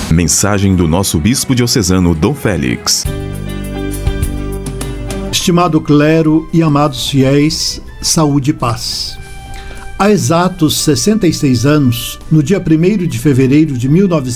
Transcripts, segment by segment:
Mensagem do nosso bispo diocesano Dom Félix. Estimado clero e amados fiéis, saúde e paz. Há exatos 66 anos, no dia 1º de fevereiro de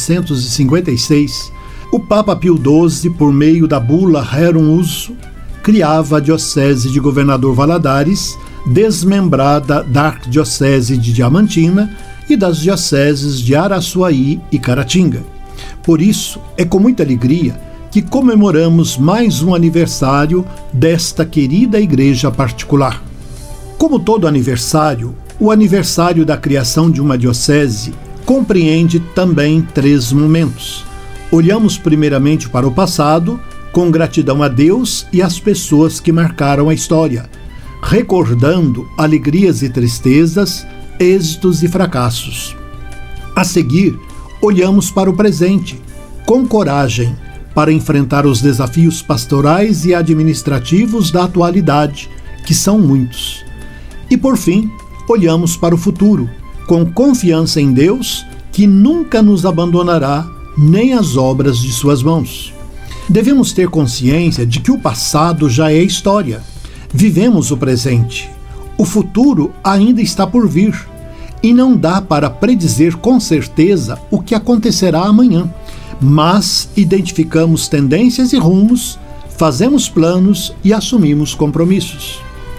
1956, o Papa Pio XII, por meio da bula Rerum Uso, criava a Diocese de Governador Valadares, desmembrada da Arquidiocese de Diamantina e das dioceses de Araçuaí e Caratinga. Por isso, é com muita alegria que comemoramos mais um aniversário desta querida igreja particular. Como todo aniversário, o aniversário da criação de uma diocese compreende também 3 momentos. Olhamos primeiramente para o passado, com gratidão a Deus e às pessoas que marcaram a história, recordando alegrias e tristezas, êxitos e fracassos. A seguir, olhamos para o presente, com coragem, para enfrentar os desafios pastorais e administrativos da atualidade, que são muitos. E por fim, olhamos para o futuro, com confiança em Deus, que nunca nos abandonará, nem as obras de suas mãos. Devemos ter consciência de que o passado já é história. Vivemos o presente. O futuro ainda está por vir. E não dá para predizer com certeza o que acontecerá amanhã. Mas identificamos tendências e rumos, fazemos planos e assumimos compromissos.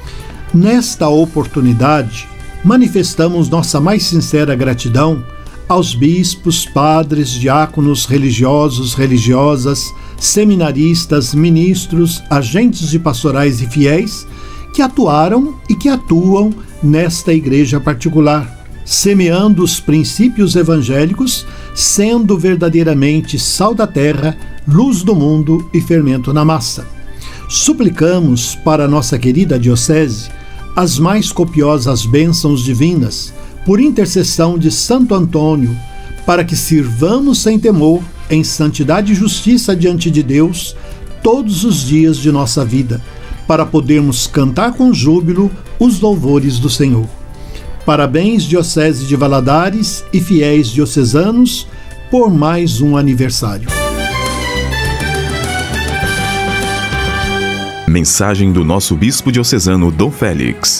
Nesta oportunidade, manifestamos nossa mais sincera gratidão aos bispos, padres, diáconos, religiosos, religiosas, seminaristas, ministros, agentes de pastorais e fiéis que atuaram e que atuam nesta igreja particular, semeando os princípios evangélicos, sendo verdadeiramente sal da terra, luz do mundo e fermento na massa. Suplicamos para nossa querida diocese as mais copiosas bênçãos divinas, por intercessão de Santo Antônio, para que sirvamos sem temor, em santidade e justiça diante de Deus, todos os dias de nossa vida, para podermos cantar com júbilo os louvores do Senhor. Parabéns, Diocese de Valadares e fiéis diocesanos, por mais um aniversário. Mensagem do nosso bispo diocesano Dom Félix.